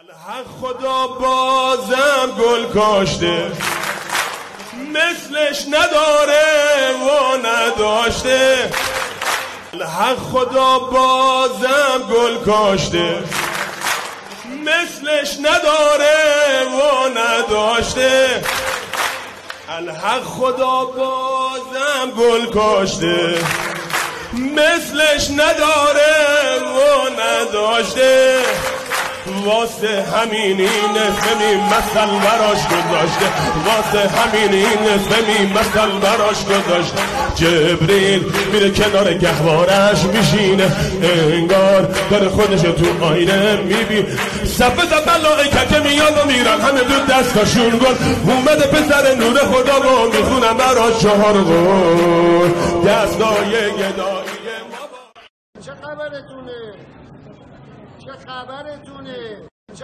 الحق خدا بازم گل کاشته، مثلش نداره و نداشته. الحق خدا بازم گل کاشته، مثلش نداره و نداشته. الحق خدا بازم گل کاشته، مثلش نداره و نداشته. واسه همین این اسمی مثل براش گذاشته، واسه همین این اسمی مثل براش گذاشته. جبریل میره کنار گهوارش میشینه، انگار داره خودش تو آینه میبینه. صفه ملائکه میان و میرن همه دو دستاشون گل. اومده پسر نور خدا رو میخونم براش 4 قول. دستای گدایی چه خبرتونه؟ چه خبرتونه؟